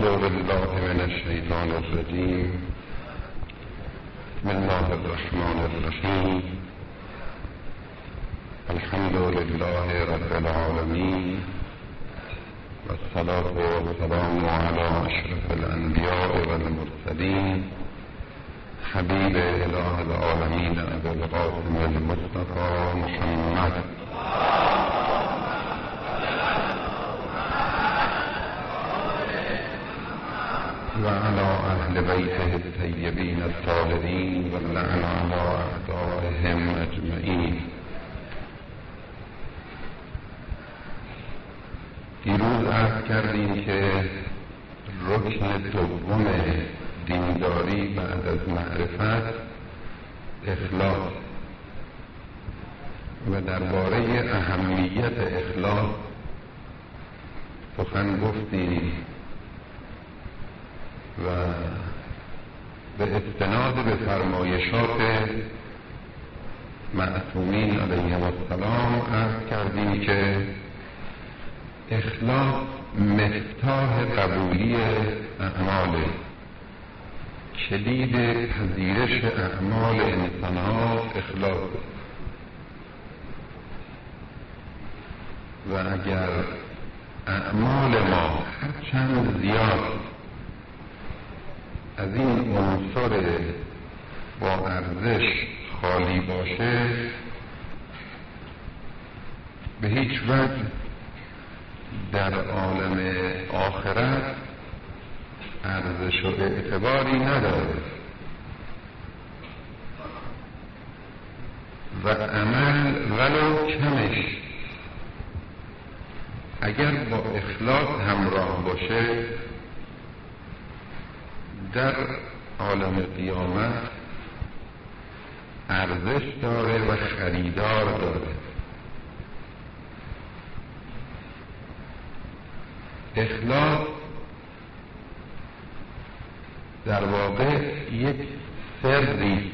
أعوذ بالله من الشيطان الرجيم. بسم الله الرحمن الرحيم. الحمد لله رب العالمين، والصلاة والسلام على أشرف الأنبياء والمرسلين، حبيب إله العالمين أبي القاسم المصطفى محمد وعلى أهل بيته الطيبين الطاهرين واللعن على أعدائهم أجمعين. دیروز عرض کردیم که رکن دوم دینداری بعد از معرفت اخلاص و درباره اهمیت اخلاص سخن گفتیم و به استناد به فرمایشات معصومین علیهم السلام عرض کردیم که اخلاص مفتاح قبولی اعمال، کلید پذیرش اعمال انسان‌ها اخلاص. و اگر اعمال ما هرچند زیاد از این عنصر با ارزش خالی باشه، به هیچ وجه در عالم آخرت ارزش و اعتباری نداره و عمل ولو کمش اگر با اخلاص همراه باشه در عالم قیامت ارزش داره و خریدار داره. اخلاص در واقع یک سری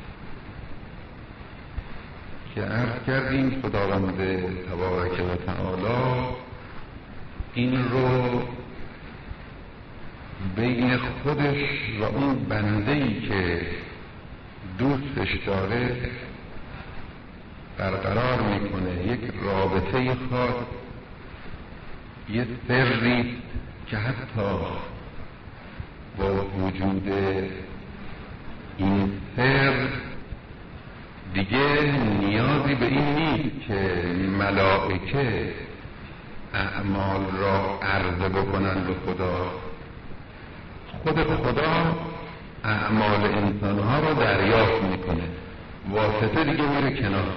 که عرض کردیم خداوند تبارک و تعالی این رو بین خودش و اون بنده‌ای که دوستش داره برقرار میکنه. یک رابطه خاص، یک سری که حتی با وجود این سر دیگه نیازی به این نیست که ملائکه اعمال را عرضه بکنن به خدا. خود خدا اعمال انسانها را دریافت میکنه، واسطه دیگه میره کنار.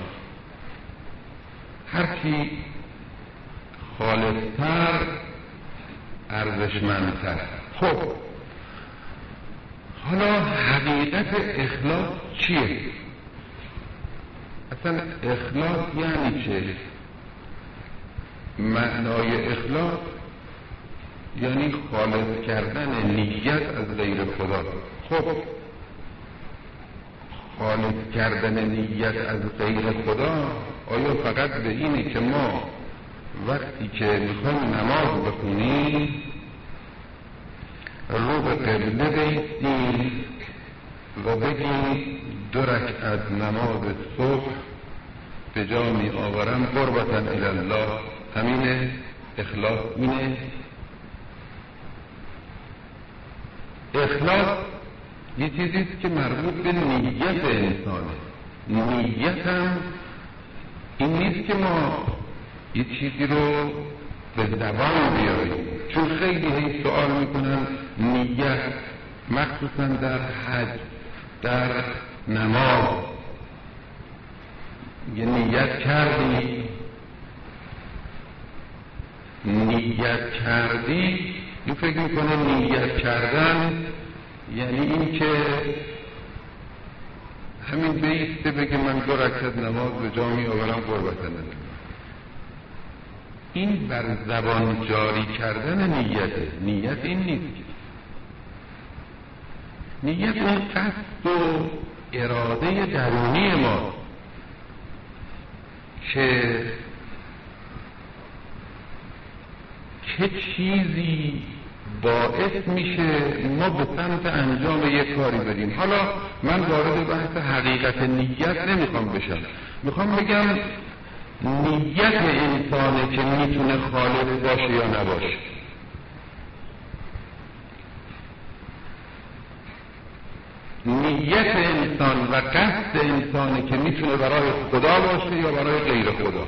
هرچی خالصتر ارزشمندتر. خب حالا حقیقت اخلاص چیه؟ اصلا اخلاص یعنی چه؟ معنای اخلاص یعنی خالص کردن نیت از غیر خدا. خب خالص کردن نیت از غیر خدا آیا فقط به اینه که ما وقتی که میخوایم نماز بخونیم رو به قبله بایستیم و بگیم 2 رکعت نماز صبح به جا می آورم قربتا الی الله؟ همینه اخلاص؟ اینه اخلاص؟ یه چیزیست که مربوط به نیت انسانه. نیت هم این نیست که ما یه چیزی رو به زبان بیاریم، چون خیلی هی سوال میکنن نیت، مخصوصا در حج، در نماز. یه نیت کردی، نیت کردی، یه فکر میکنه نیت کردن یعنی این که همین بیسته بگه من 2 رکعت نماز به جا می آورم قربتا. این بر زبان جاری کردن نیته. نیت این نیست. نیت اون قصد و اراده درونی ما که چیزی باعث میشه ما به سمت انجام یک کاری بریم. حالا من وارد بحث حقیقت نیت نمیخوام بشم، میخوام بگم نیت انسانه که میتونه خالق باشه یا نباشه. نیت انسان و قصد انسانه که میتونه برای خدا باشه یا برای غیر خدا.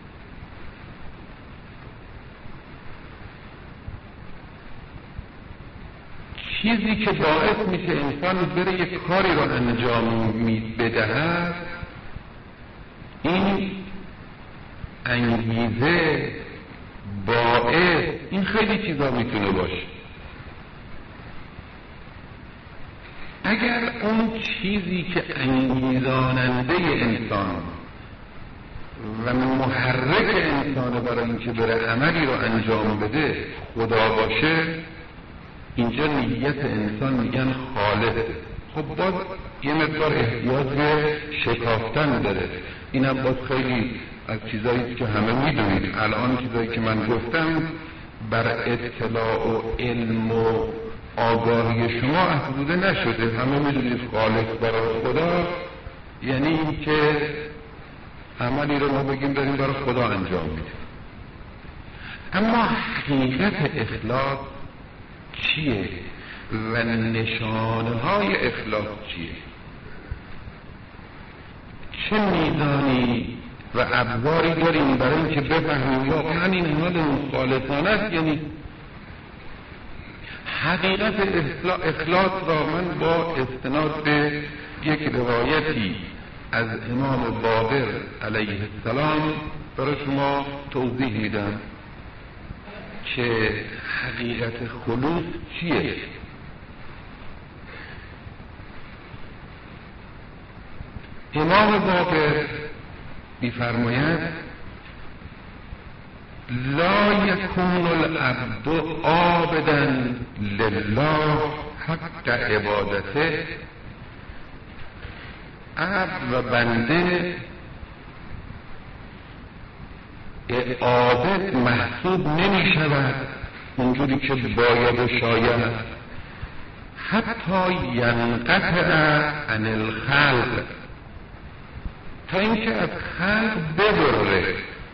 چیزی که باعث میشه انسان بره یک کاری رو انجام بدهد، این انگیزه، باعث، این خیلی چیزا میتونه باشه. اگر اون چیزی که انگیزاننده انسان و محرک انسان برای اینکه بره عملی رو انجام بده خدا باشه، اینجا نیت انسان میگن خالصه. خب باز یه مقدار احتیاج به شکافتن داره. اینم باز خیلی از چیزایی که همه میدونید. الان چیزایی که من گفتم بر اطلاع و علم و آگاهی شما افزوده نشده. همه میدونید خالق برای خدا یعنی این که عملی رو ما بگیم داریم برای خدا انجام میدیم. اما حقیقت اخلاص چیه و نشانه های اخلاص چیه؟ چه میزانی و ابزاری داریم برای اینکه بفهمیم واقعا این عمل خالصانه است یعنی؟ حقیقت اخلاص را من با استناد به یک روایتی از امام باقر علیه السلام برای شما توضیح میدم که حقیقت خلوص چیه. امام باقر می‌فرماید لا یکون العبد عابدا لله حق عبادته. عبد و بنده عابد محسوب نمی شود اونجوری که باید و شاید، حتی ینقطع عن الخلق، تا اینکه از خلق ببره،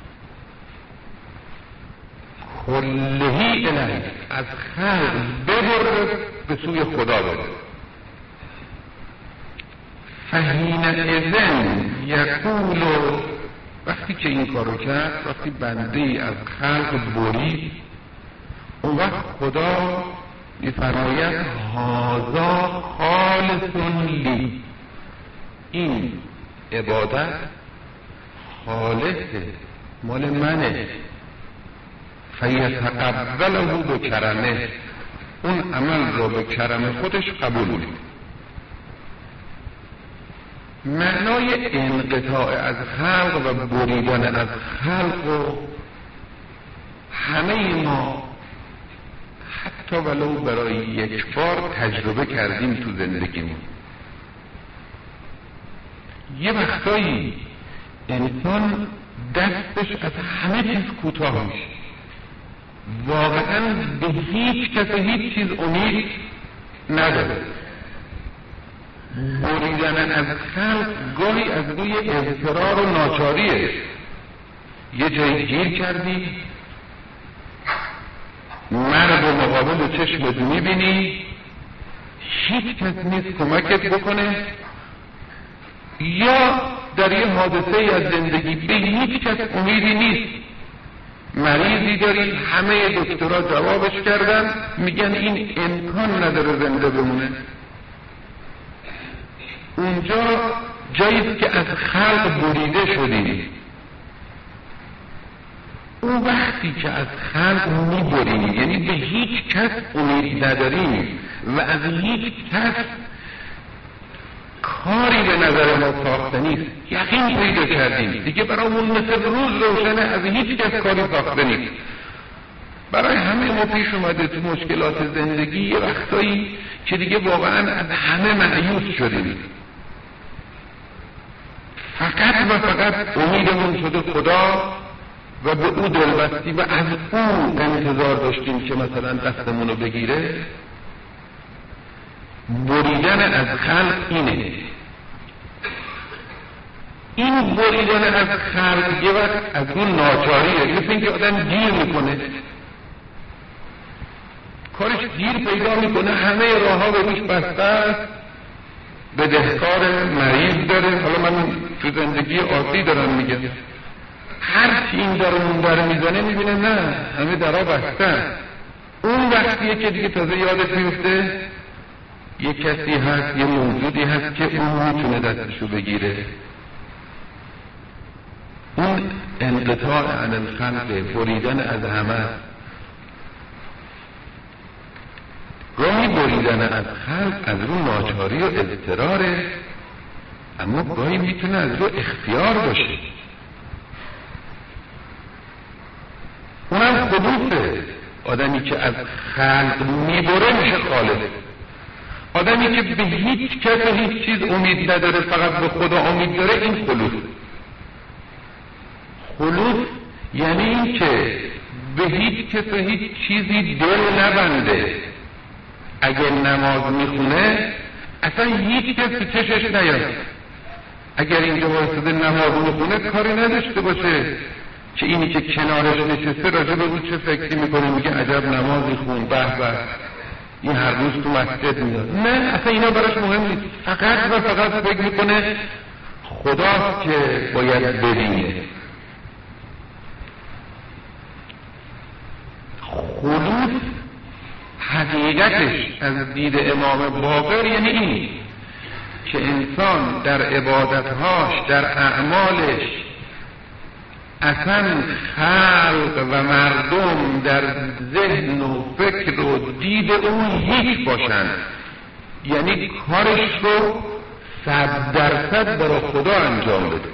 کلهی الیه، از خلق ببره به سوی خدا بره. فحین اذن یقول، وقتی که این کارو کرد، وقتی بنده ای از خلق برید، اون وقت خدا می‌فرماید هذا خالص لی، این عبادت خالصه، مال منه. فیتقبله بکرمه، اون عمل رو به کرم خودش قبول می‌کنه. معنای انقطاع از خلق و بریدن از خلق و همه ما حتی ولو برای یک بار تجربه کردیم تو زندگیمون. یه وقتایی انسان دستش از همه چیز کوتاه میشه، واقعا به هیچ کس هیچ چیز امید نداره. بریدن از خلق گاهی از روی اضطرار و ناچاریه. یه جایی گیر کردی، مرد و مقابل چشمت میبینی، هیچ کس نیست کمکت بکنه، یا در یه حادثه از زندگی به هیچ کس امیدی نیست. مریضی داری، همه دکترها جوابش کردن، میگن این امکان نداره زنده بمونه. اونجا جاییست که از خلق بریده شدی. اون وقتی که از خلق میبری، یعنی به هیچ کس امید نداری و از هیچ کس کاری به نظر ما ساخته نیست، یقین پیدا کردیم دیگه برامون مثل روز روشنه، از هیچ کس کاری ساخته نیست. برای همه ما پیش اومده تو مشکلات زندگی یه وقتایی که دیگه واقعا از همه مایوس شدیم، فقط و فقط امیدمون شده خدا و به او دل بستی و از او انتظار داشتیم که مثلا دستمون رو بگیره. بریدن از خلق اینه. این بریدن از خلق یه وقت از اون ناچاریه، مثل اینکه آدم گیر میکنه، کارش گیر پیدا میکنه، همه راه ها به روش بسته است، بدهکار، مریض داره. حالا من تو زندگی عادی دارم میگم، هر چی این در اون در میزنه میبینه نه همه درها بسته. اون وقتیه که دیگه تازه یادش میفته یه کسی هست، یه موجودی هست که اون میتونه دستشو بگیره. اون انقطاع عن الخلق، بریدن از همه. گاهی بریدن از خلق از رو ناچاری و اضطراره، اما گاهی میتونه از رو اختیار باشه. اونم خلوصه. آدمی که از خلق میبره میشه خالق. آدمی که به هیچ کس و هیچ چیز امید نداره، فقط به خدا امید داره، این خلوص. خلوص یعنی این که به هیچ کس و هیچ چیزی دل نبنده. اگر نماز میخونه اصلا هیچ کس تو چشش نیاد. اگر اینجا واسطه نماز میخونه کاری نداشته باشه که اینی که کنارش نشسته راجع به اون چه فکری میکنه، میگه عجب نمازی خون، به به این هر روز تو مسجد میاد. نه، اصلا اینا براش مهم نیست. فقط و فقط فکر میکنه خداست که باید ببینه. خلوص حقیقتش از دید امام باقر یعنی این که انسان در عبادتهاش، در اعمالش، اصلا خلق و مردم در ذهن و فکر و دید اون هیچ باشن، یعنی کارش رو 100% برای خدا انجام بده.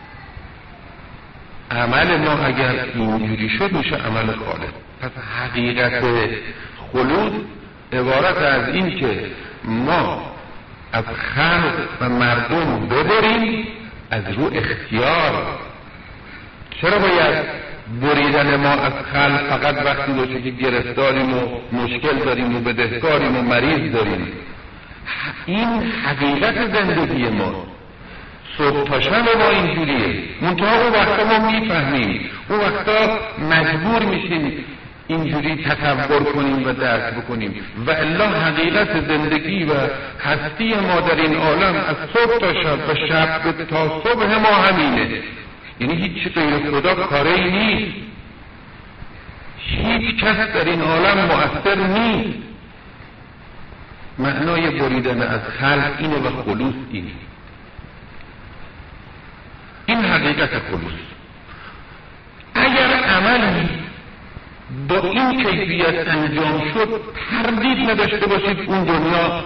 عمل ما اگر اینجوری شد میشه عمل خالق. پس حقیقت خلوص عبارت از این که ما از خلق و مردم ببریم از رو اختیار. چرا باید بریدن ما از خلق فقط وقتی باشه که گرفتاریم و مشکل داریم و بدهکاریم و مریض داریم؟ این حقیقت زندگی ما. صبح تا شب ما اینجوریه. منتها اون وقتا ما میفهمیم، اون وقتا مجبور میشیم اینجوری تصور کنیم و درک بکنیم. و الا حقیقت زندگی و هستی ما در این عالم از صبح تا شب و شب تا صبح ما همینه. یعنی هیچ غیر خدا کاری نیست. هیچ کس در این عالم مؤثر نیست. معنای بریدن از خلق اینه و خلوص اینه. این حقیقت خلوص. اگر عملی با این کیفیت انجام شد، تردید نداشته باشید اون دنیا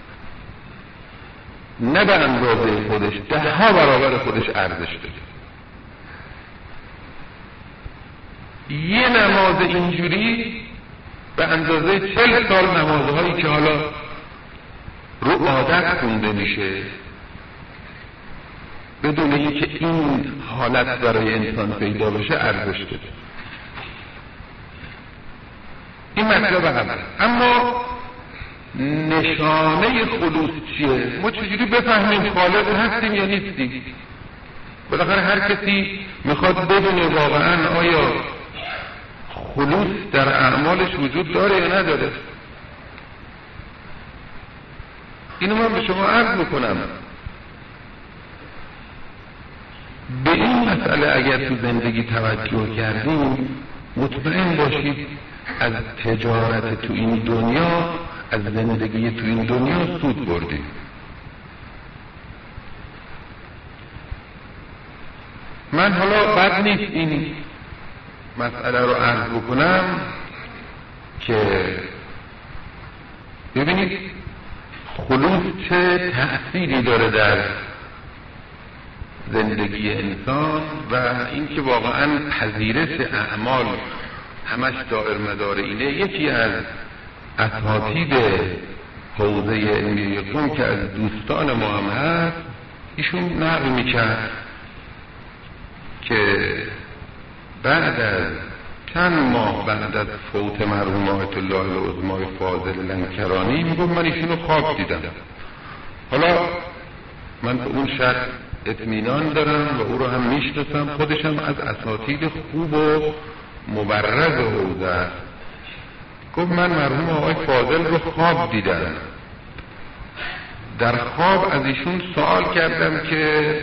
نه به اندازه خودش، 10 برابر خودش ارزش داره. یه نماز اینجوری به اندازه 40 سال نمازهایی که حالا رو عادت خونده میشه بدون اینکه این حالت برای انسان پیدا بشه ارزش داره. این مطلب اول. اما نشانه خلوص چیه؟ ما چجوری بفهمیم خالق هستیم یا نیستیم؟ بالاخره هر کسی میخواد بدونه واقعا آیا خلوص در اعمالش وجود داره یا نداره. اینو من به شما عرض میکنم. به این مسئله اگر تو زندگی توجه کردیم مطمئن باشید از تجارت تو این دنیا، از زندگی تو این دنیا سود بردیم. من حالا بد نیست این مسئله رو عرض بکنم که ببینید خلوص چه تأثیری داره در زندگی انسان و اینکه واقعا پذیرش اعمال همش دائر مدار اینه. یکی از اساتید حوزه علمی قم که از دوستان ما هم هست، ایشون نقل میکرد که بعد از چند ماه بعد از فوت مرحوم آیت الله العظمای فاضل لنکرانی میگم من ایشونو خواب دیدم. حالا من به اون شخص اطمینان دارم و او رو هم میشناسم، خودش هم از اساتید خوب و مبرز حوزه است. گفت من مرحوم آقای فاضل رو خواب دیدم. در خواب از ایشون سوال کردم که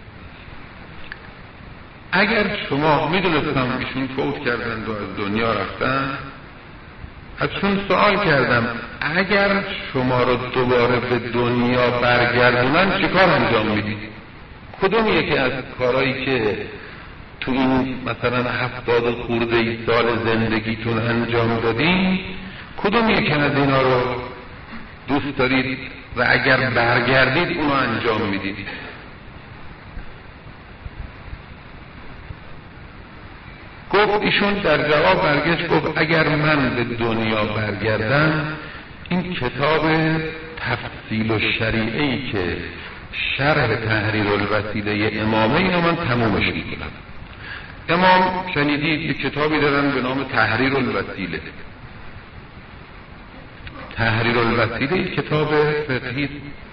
اگر شما، میدونستم ایشون فوت کردن و از دنیا رفتن، ازشون سوال کردم اگر شما رو دوباره به دنیا برگردونن چه کار انجام میدید؟ کدوم یکی از کارهایی که تو این مثلا 70 خورده سال زندگیتون انجام دادین، کدوم یکی از اینا رو دوست دارید و اگر برگردید اونو انجام میدید؟ گفت ایشون در جواب برگشت گفت اگر من به دنیا برگردم این کتاب تفصیل و شریعه‌ای که شرح تحریر الوسیله امامه اینو من تمومش میکنم. امام شنیدید یک کتابی دارن به نام تحریر الوسیله. تحریر الوسیله یک کتاب فقهی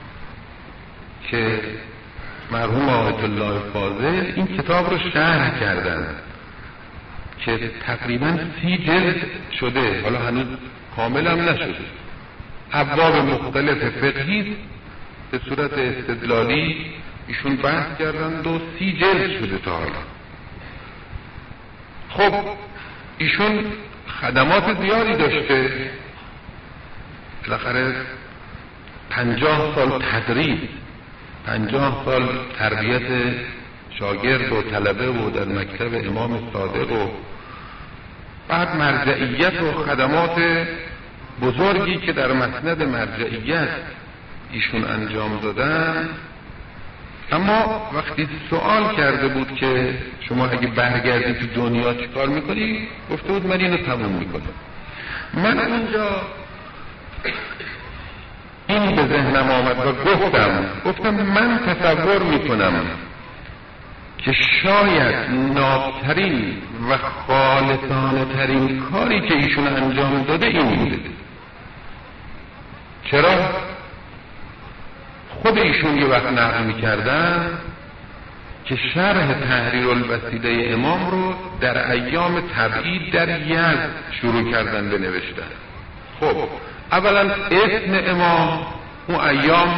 که مرحوم آیت الله فاضل این کتاب رو شرح کردن که تقریبا 30 جلد شده، حالا هنوز کامل هم نشده. ابواب مختلف فقهی به صورت استدلالی ایشون بحث کردن و 30 جلد شده تا حالا. خب ایشون خدمات زیادی داشته، بالاخره 50 سال تدریس، 50 سال تربیت شاگرد و طلبه و در مکتب امام صادق و بعد مرجعیت و خدمات بزرگی که در مسند مرجعیت ایشون انجام دادن. اما وقتی سوال کرده بود که شما اگه برگردی تو دنیا چی کار میکنی، گفته بود من اینو تموم میکنم. من اونجا این به ذهنم آمد و گفتم من تصور میکنم که شاید نابترین و خالصانه ترین کاری که ایشون انجام داده این بوده. چرا؟ خود ایشون یه وقت نقل میکردن که شرح تحریر الوسیله امام رو در ایام تبعید در یزد شروع کردن به نوشتن. خب اولا اسم امام اون ایام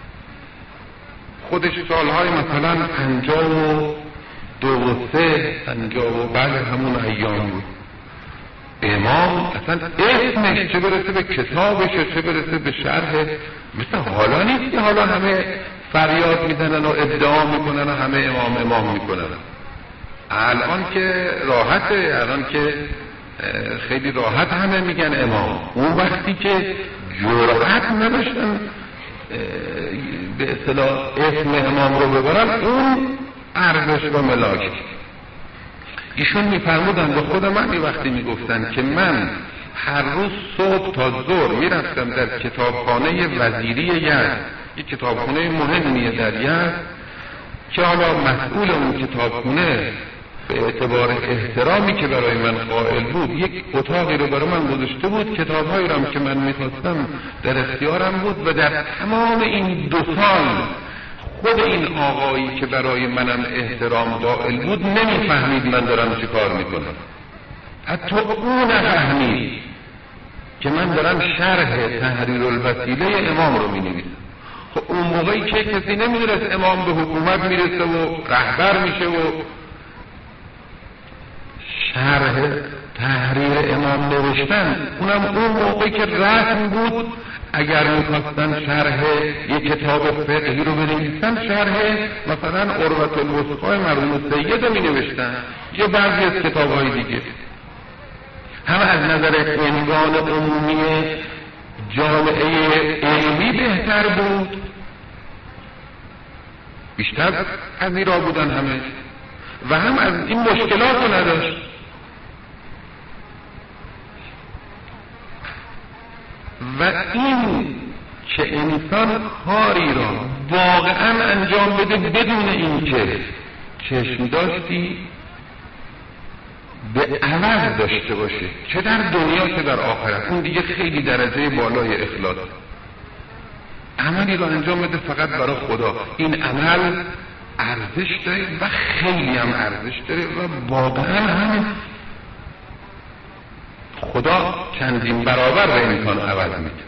خودش سالهای مثلا 52 و 3 50 بله همون ایام بود. امام اصلا اسمش چه برسه به کتابش چه برسه به شرح، مثل حالا نیست که حالا همه فریاد میزنن و ادعا میکنن و همه امام میکنن. الان که راحته، الان که خیلی راحت همه میگن امام. اون وقتی که جرأت نداشتن به اصطلاح اسم امام رو ببرن، اون ارزش و ملاک. ایشون میفرمودن به خود من یه وقتی میگفتن که من هر روز صبح تا ظهر میرفتم در کتابخانه وزیری یزد، یک کتابخانه مهمیه در یزد که حالا مسئول اون کتابخانه به اعتبار احترامی که برای من قائل بود یک اتاقی رو برای من گذاشته بود، کتابهایی رو هم که من میخواستم در اختیارم بود و در تمام این 2 سال خود این آقایی که برای منم احترام قائل بود نمیفهمید من دارم چه کار میکنم. حتی اون نفهمید که من دارم شرح تحریر الوسیله امام رو مینویسم. خب اون موقعی که کسی نمیدونست امام به حکومت میرسه و رهبر میشه و شرح تحریر امام نوشتن، اونم اون موقعی که رسم بود اگر میخواستن شرح یک کتاب فقهی رو بنویسن شرح مثلا عروة الوثقی مرحوم سید رو مینوشتن یا بعضی از کتاب‌های دیگه. هم از نظر عنوان عمومی جامعه علمی بهتر بود، بیشتر از ایرا بودن همه، و هم از این مشکلات رو نداشت. و این که انسان کاری را واقعا انجام بده بدون این که چشم داشتی به عوض داشته باشه، چه در دنیا چه در آخرت. اون دیگه خیلی درجه بالای اخلاص. عملی رو انجام بده فقط برای خدا. این عمل ارزش داره و خیلی هم ارزش داره و واقعا هم خدا چندین برابر به امکان عوض میده.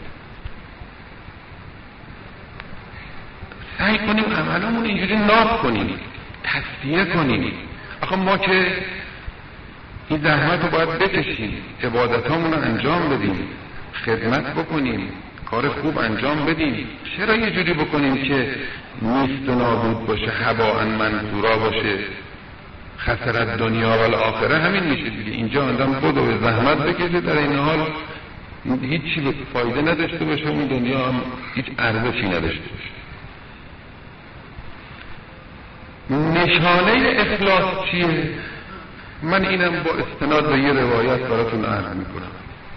سعی کنیم عملمون اینجوری ناب کنیم، تصفیه کنیم. آخه ما که این زحمت رو باید بکشیم، عبادتامون رو انجام بدیم، خدمت بکنیم، کار خوب انجام بدیم. چرا یه جوری بکنیم که نیست و نابود باشه، هباء منثورا باشه، خسرت دنیا و الاخره؟ همین میشه دیگه. اینجا آدم خود رو زحمت بکشه، در این حال هیچی فایده نداشته باشه، اون دنیا هم هیچ ارزشی نداشته باشه. نشانه اخلاص چیه؟ من اینم با استناد به یه روایت براتون عرض میکنم.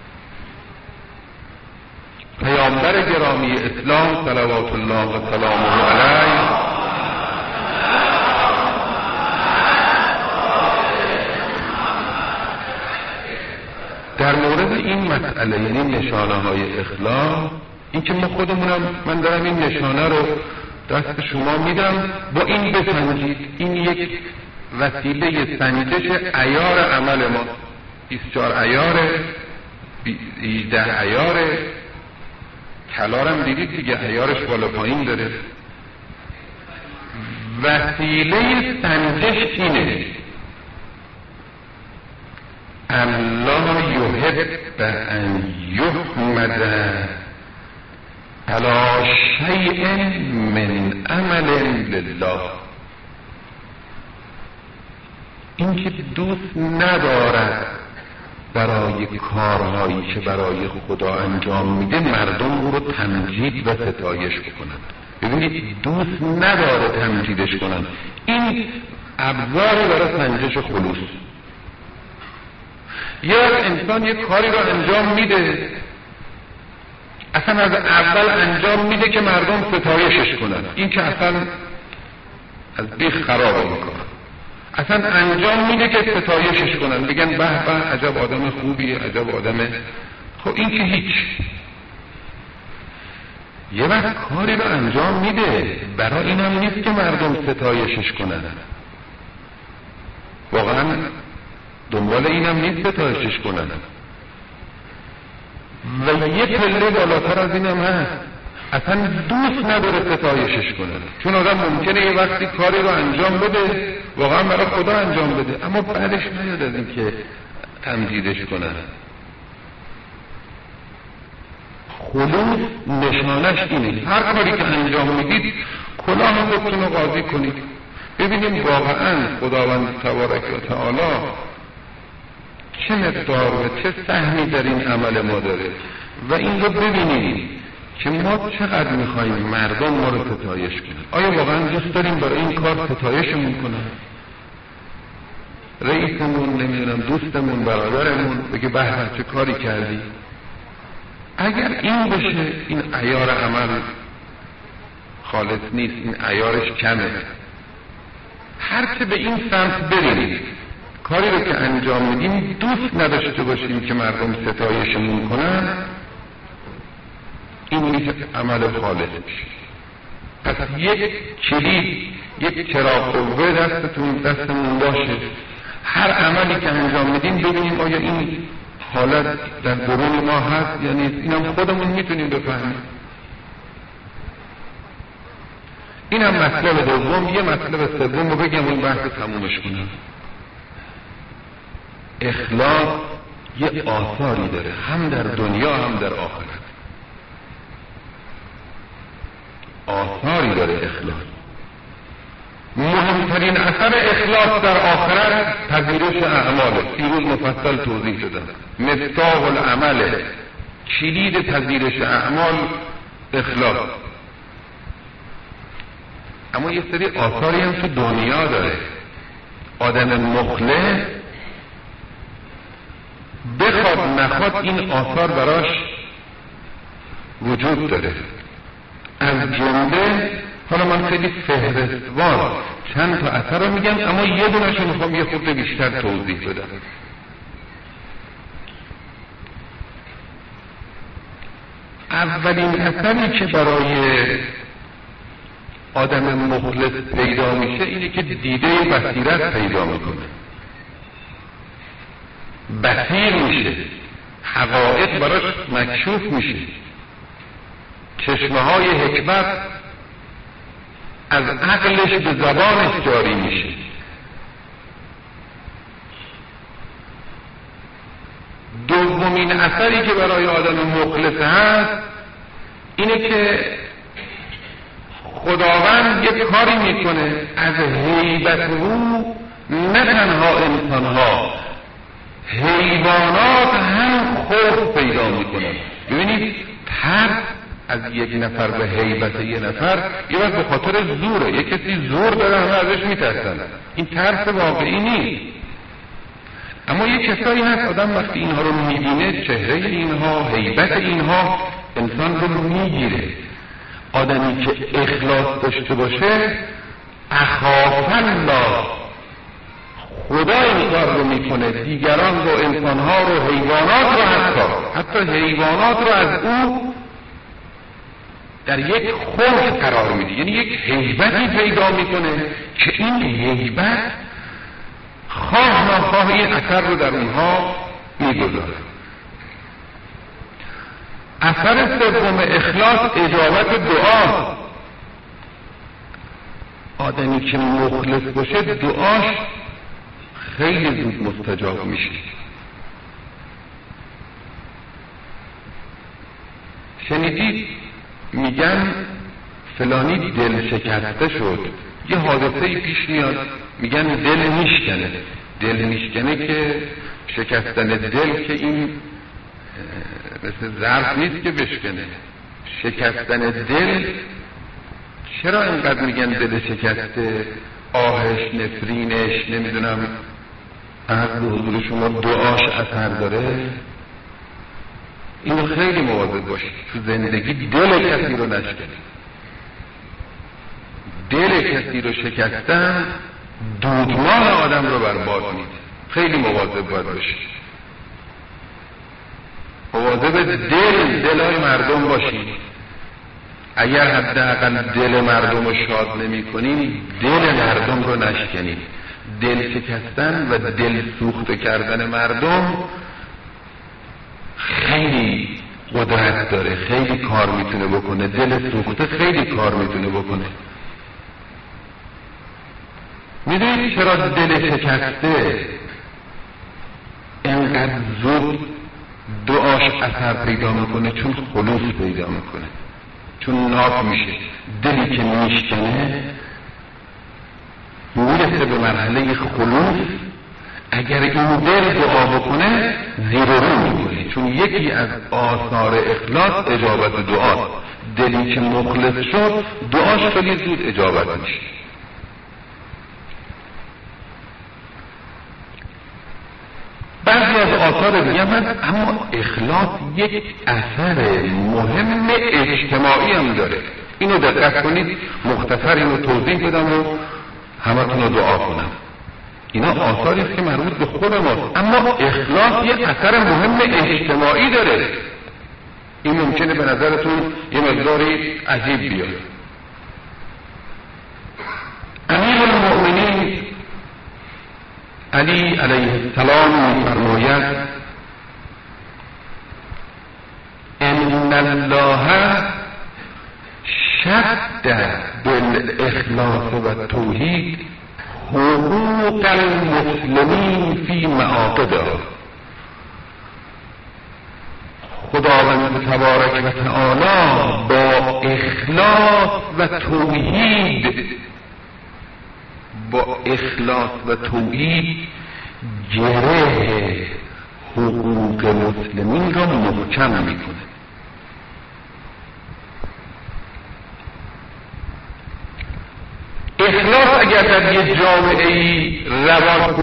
پیامبر گرامی اسلام صلوات الله و سلامه علیه در مورد این مسئله، یعنی نشانه های اخلاص، این که ما خودمونم، من دارم این نشانه رو دست شما میدم، با این بسنجید. این یک وسیله سنجش عیار عمل ما. 24 عیاره، 18 عیاره، کلارم دیدید دیگه، عیارش بالا پایین داره. وسیله سنجش اینه: الله یحب ان یحمد علی شیء من عمل لله. این که دوست ندارد برای کارهایی که برای خدا انجام میده مردم او رو تمجید و ستایش بکنند. ببینید، دوست نداره تمجیدش کنند. این ابزار برای سنجش خلوص. یا انسان یک کاری رو انجام میده، اصلا از اول انجام میده که مردم ستایشش کنند. این که اصلا از بیخ خراب میکنه. اصلا انجام میده که ستایشش کنن، بگن به به عجب آدم خوبیه، عجب آدمه. خب این که هیچ. یه وقت کاری رو انجام میده برای اینم نیست که مردم ستایشش کنن، واقعا دنبال اینم نیست ستایشش کنن، و یه پله بالاتر از اینم هست، اصلا دوست نداره ستایشش کنن. چون آدم ممکنه یه وقتی کاری رو انجام بده، واقعا برای خدا انجام بده، اما بعدش نیاد از این که تمجیدش کنن. خلوص نشانش اینه. هر کاری که انجام میدید کلاه خودتون رو قاضی کنید، ببینیم واقعا خداوند تبارک و تعالی چه مقدار و چه سهمی در این عمل ما داره، و این رو ببینید که ما چقدر میخواییم مردم ما رو ستایش کنن. آیا واقعا دوست داریم برای این کار ستایشمون کنن؟ رئیسمون، نمیدونم دوستمون، برادرمون بگه به به چه کاری کردی؟ اگر این بشه، این عیار عمل خالص نیست، این عیارش کمه. هر چه به این سمت بریم، کاری رو که انجام میدیم دوست نداشته باشیم که مردم ستایشمون کنن، این میشه عمل خالص میشه. پس یک کلید، یک چراغ قوه دستمون باشه. هر عملی که انجام میدیم ببینیم آیا این حالت در درون ما هست یا نیست. اینم خودمون میتونیم بفهمیم. اینم مطلب دوم. یه مطلب سوم رو بگم این بحث تمومش کنم. اخلاص یه آثاری داره، هم در دنیا هم در آخرت. آثاری داره اخلاص. مهمترین اثر اخلاص در آخرت پذیرش اعماله. دیروز مفصل توضیح شدم. مفتاح العمل، کلید پذیرش اعمال اخلاص. اما یه سری آثاری هم تو دنیا داره. آدم مخلص بخواد نخواد این آثار براش وجود داره. از جمله، حالا من خیلی فهرستوار چند تا اثر رو میگم، اما یه دونش رو میخوام یه خورده بیشتر توضیح بدم. اولین اثری که برای آدم مخلص پیدا میشه اینه که دیده بصیرت پیدا میکنه، بصیر میشه، حقایق براش مکشوف میشه، چشمه های حکمت از عقلش به زبانش جاری میشه. دومین اثری که برای آدم مخلص هست اینه که خداوند یک کاری میکنه از هیبت او نه تنها انسانها، حیوانات هم خوف پیدا میکنن. ببینید ترس از یک نفر به هیبت یک نفر یه وقت به خاطر زوره، یک کسی زور داره همه ازش میترسن، این ترس واقعی نیست. اما یک کسایی هست آدم وقتی اینها رو میبینه، چهره اینها، هیبت اینها انسان رو میگیره. آدمی که اخلاص داشته باشه اخاف الله، خدا این کار رو میکنه، دیگران رو، انسانها رو، حیوانات رو، حتی حیوانات رو از او در یک خوف قرار میده، یعنی یک هیبتی پیدا میکنه که این هیبت خواه ناخواه این اثر رو در اونها میگذاره. اثر سوم اخلاص اجابت دعا. آدمی که مخلص باشه دعاش خیلی زود مستجاب میشه. شنیدید میگن فلانی دل شکسته شد، یه حادثه‌ای پیش میاد میگن دل میشکنه. دل میشکنه که شکستن دل که این مثل ظرف نیست که بشکنه، شکستن دل. چرا اینقدر میگن دل شکسته، آهش، نفرینش، نمیدونم از حضور شما دعاش اثر داره؟ اینو خیلی مواظب باشید تو زندگی دل کسی رو نشکنید. دل کسی رو شکستن دودمان آدم رو برباد میده. خیلی مواظب باید باشید، مواظب دلای مردم باشید. اگر حداقل دل مردم رو شاد نمی کنید، دل مردم رو نشکنید. دل شکستن و دل سوخته کردن مردم خیلی قدرت داره، خیلی کار میتونه بکنه. دل سوخته خیلی کار میتونه بکنه. میدونید چرا دل شکسته اینقدر زود دعاش اثر پیدا میکنه؟ چون خلوص پیدا میکنه، چون ناب میشه. دلی که میشکنه میرسه به مرحله خلوص. اگر این دل دعا بکنه زیر رو میکنه، چون یکی از آثار اخلاص اجابت دعاست. دلی که مخلص شد دعاش خیلی زود اجابت میشه. بعضی از آثار دیگه هست، اما اخلاص یک اثر مهم اجتماعی هم داره. اینو دقت کنید، مختصر اینو توضیح بدم و همتون رو دعا کنم. اینا آثاری است که مربوط به خود ماست، اما اخلاص یک اثر مهم اجتماعی داره. این ممکنه به نظرتون یه مقداری عجیب بیاد. امیر المؤمنین علی علیه السلام می‌فرماید ان الله شد بالاخلاص و توحید حقوق المسلمین فی معاقدها. خداوند تبارک و تعالی با اخلاص و توحید، با اخلاص و توحید گره حقوق مسلمین را محکم میکنه. اخلاص اگر در یک جامعه‌ای رواج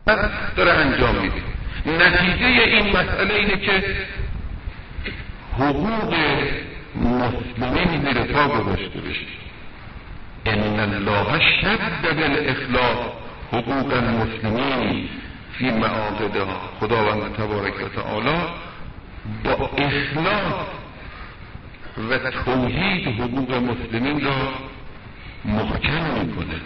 داره انجام میده. نتیجه این مسئله اینه که حقوق مسلمین زیر پا گذاشته بشه. ان الله شدد الاخلاص حقوق المسلمین فی معاقدها. خداوند تبارک و تعالی با اخلاص و توحید حقوق مسلمین را محکم میکنه.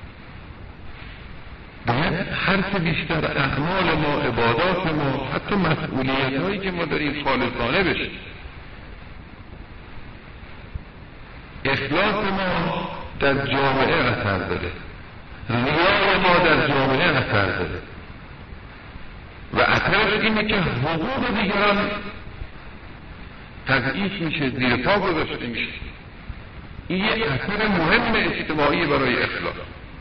باید هرچه بیشتر اعمال ما، عبادات ما، حتی مسئولیت هایی که ما داریم خالصانه بشه. اخلاص ما در جامعه اثر داره، ریای ما در جامعه اثر داره و اثرش اینه که حقوق دیگران تضعیف میشه، زیر پا گذاشته میشه. این یه اثر مهم اجتماعی برای اخلاص.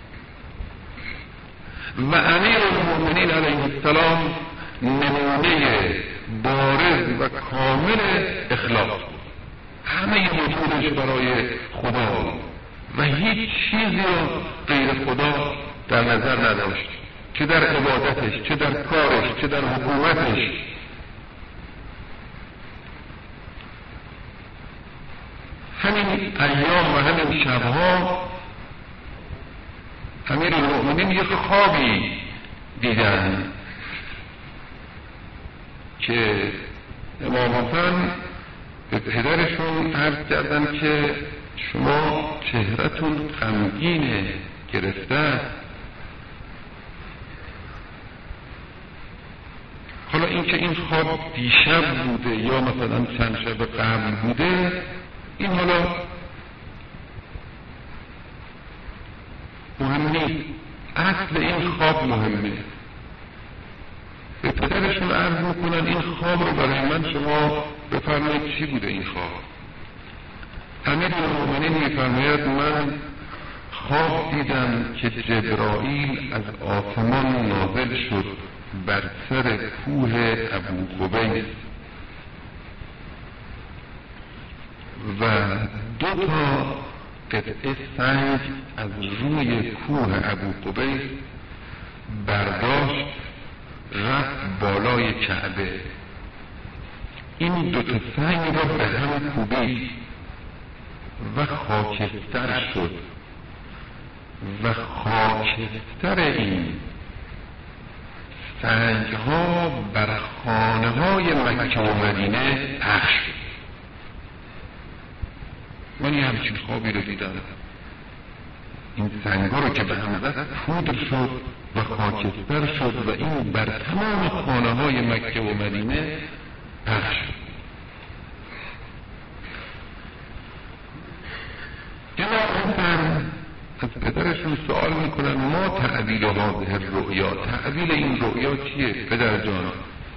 و امیرالمؤمنین علیه السلام نمونه بارز و کامل اخلاص، همه وجودش برای خدا و هیچ چیزی را غیر خدا در نظر نداشت، چه در عبادتش، چه در کارش، چه در حکومتش. همین ایام و همین شبها امیرالمؤمنین یک خوابی دیدن که امام حسن به پدرشون عرض کردن که شما چهرهتون غمگین گرفته. حالا اینکه این خواب دیشب بوده یا مثلا چند شب قبل بوده، این حالا مهم نیست. اصل این خواب مهمه. به پدرشون عرض میکنن این خواب رو برای من شما بفرمایید چی بوده این خواب. امیرالمؤمنین میفرماید من خواب دیدم که جبرائیل از آسمان نازل شد بر سر کوه ابوقبیس و 2 قطعه سنگ از روی کوه ابوقبیس برداشت رفت بالای کعبه. این 2 سنگ را به هم کوبید و خاکستر شد و خاکستر این سنگ ها بر خانه های مکه و مدینه پخش شد. من یه همچین خوابی رو دیدم. این سنگ ها رو که به هم زد پودر شد و خاکستر شد و این بر تمام خانه های مکه و مدینه پخش شد. از پدرشون سوال میکنن ما تعبیل هذه الرؤیا، تعبیل این رؤیا چیه پدر جان؟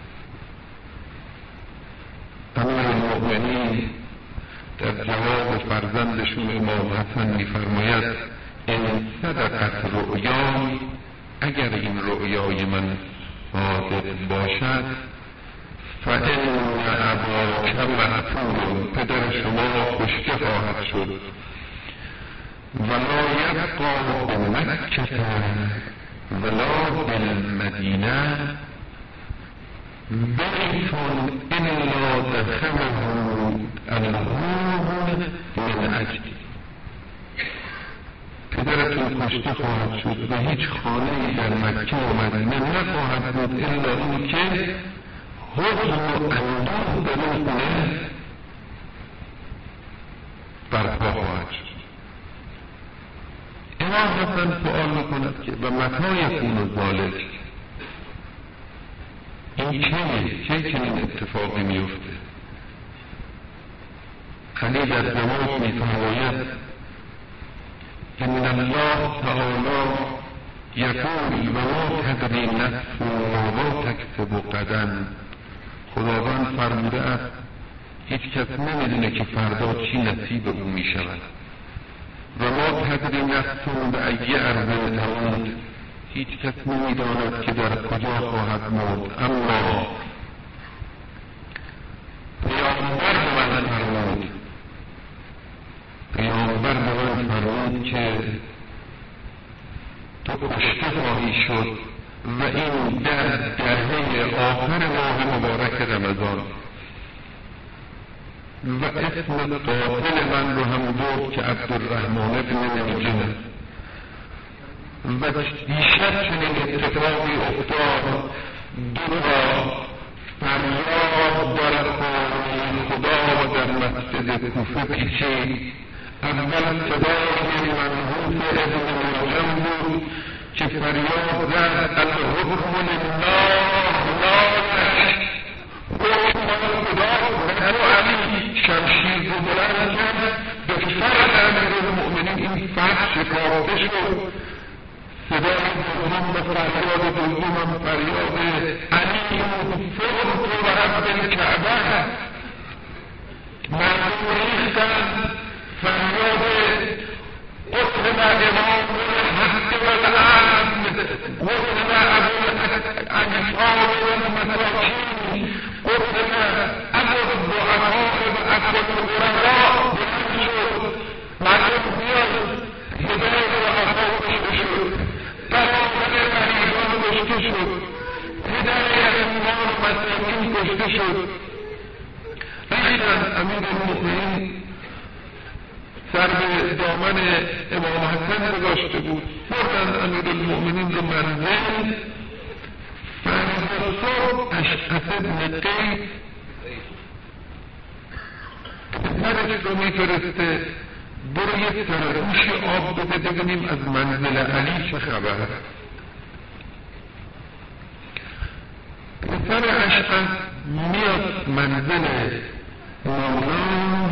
امیرالمؤمنین در جواب فرزندشون امام حسن میفرماید ان صدقت رؤیای، اگر این رؤیای من صادق باشد فان اباک معفو، پدر شما کشته خواهد شد ولا یبقى بمکة ولا بالمدینه بیت الا دخله الهون من اجلی. پدرتون کشته خواهد شد و هیچ خانه‌ای در مکه و مدینه نخواهد بود الا این که حزن و اندوه در اون خانه برپا خواهد شد. امام حسن سوال میکند که و متى یکون ذلک، این کی چنین اتفاقی میفته؟ علی در جواب میفرماید ان الله تعالی یقول و ما تدری نفس ما تکسب غدا. خداوند فرموده است هیچ کس نمیدونه که فردا چی نصیب او میشود. و ما تدری نفس به ای ارض تموت، هیچ کس نمیداند که در کجا خواهد مرد. اما پیامبر به من فرمود که تو کشته خواهی شد و این در دهه آخر ماه مبارک رمضان و اسم قاتل من رو هم گفت که عبدالرحمن ابن ملجم و دیشب چنین اتفاقی افتاد. دو تا فریاد در خانه خدا و در مسجد کوفه پیچید. اول صدای منحوس ابن ملجم بود که فریاد زد الحکم لله حکم خدا و علی شمشیر رو بلند کرد به فرق امیرالمؤمنین این فرق شکافته شد. صدای دوم به فریاد دوم هم فریاد علی فوق و رب الکعبه. مردم ریختند فریاد قتل امام الحق والعدل، قتل ابو الانصار والمساکین، قتل ابو الضعفاء و ابو الغرباء. بلند شد مردم بیاد هدایت و عفا کشته شد، برابر غریبان کشته شد، هدایت ایمان و مساکین کشته شد. ریختند امیرالمؤمنین سر به دامن امام حسن گذاشته بود، بردن امیرالمؤمنین رو منزل. فردا صبح اشعث بن قیس پسرش رو میفرسته برو یک سرگوش آب بده ببینیم از منزل علی چه خبر. پسر اشعث میاد منزل مولا،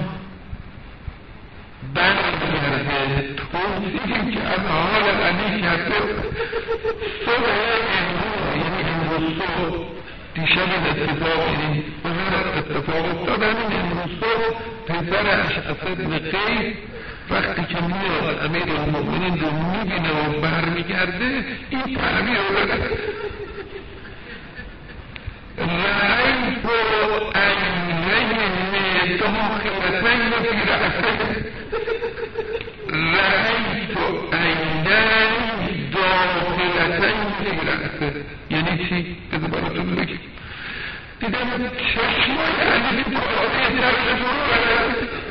برمیگرده توصیفی که از حال علی کرده. صبح امروز صبح دیشب اتفاق این اتفاق افتادن. امروز صبح پسر اشعث بن قیس وقتی که میاد امیرالمؤمنین رو میبینه و برمیگرده این تعبیر رو بده رأیت عینین داخلتین فی رأسه. رأیت عینین داخلتین فی رأسه یعنی چی؟ بذار براتون بگم. دیدم چشمای علی تو آقای سرش رو